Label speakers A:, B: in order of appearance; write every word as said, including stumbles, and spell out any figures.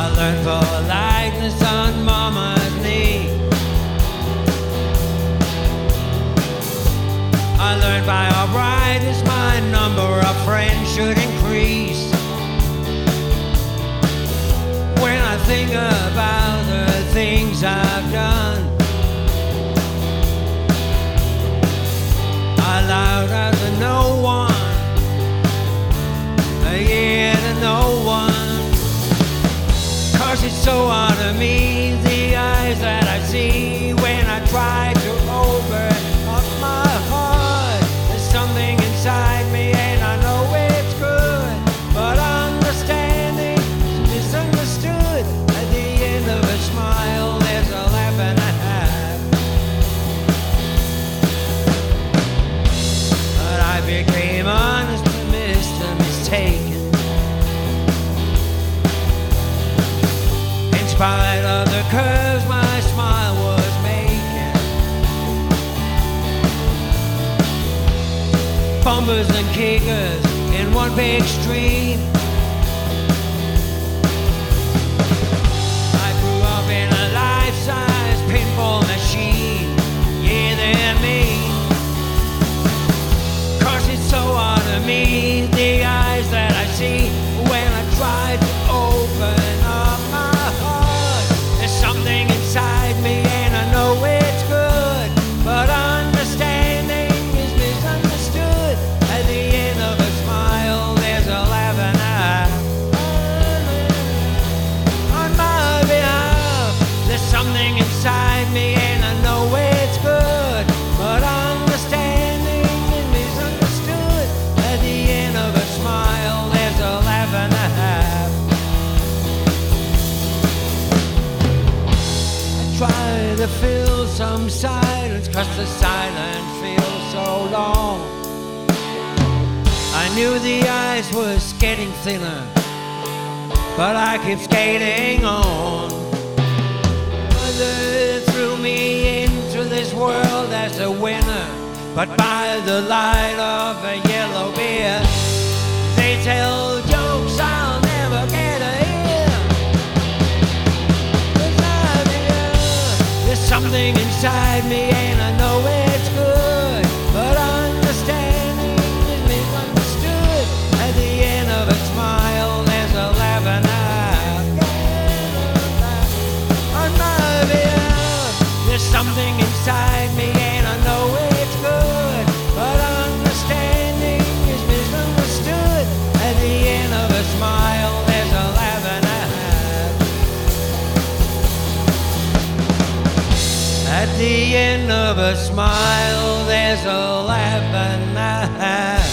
A: learned politeness on mama's knee. I learned by arthritis my number of friends should increase. When I think about the things I've done, I allowed out to no one, yeah, to no one. Cause it's so hard to me, the eyes that I see when I try to open up my heart. There's something inside me and I know it's good, but understanding is misunderstood. At the end of a smile there's a laugh and a half. But I became honest and missed a mistake. In spite of the curves my smile was making, bumpers and kickers in one big stream. I grew up in a life-size pinball machine, yeah, they're mean. Cause it's so hard to me, the eyes that I see when I try to open up my heart. There's something inside me and I know it's good, but understanding is misunderstood. At the end of a smile there's a laugh and a half. On my behalf, there's something inside me and I know it's good, but understanding is misunderstood. At the end of a smile there's a laugh and a half. Try to fill some silence, cause the silence feels so long. I knew the ice was getting thinner, but I kept skating on. Mother threw me into this world as a winner, but by the light of a yellow beer, they tell jokes I'll never get to hear. There's something inside me and I know it's good, but understanding is misunderstood. At the end of a smile there's a laugh and a half. On my behalf, there's something inside me and I know it's good, but understanding is misunderstood. At the end of a smile there's a laugh and a half. At the end of a smile, there's a laugh and a half.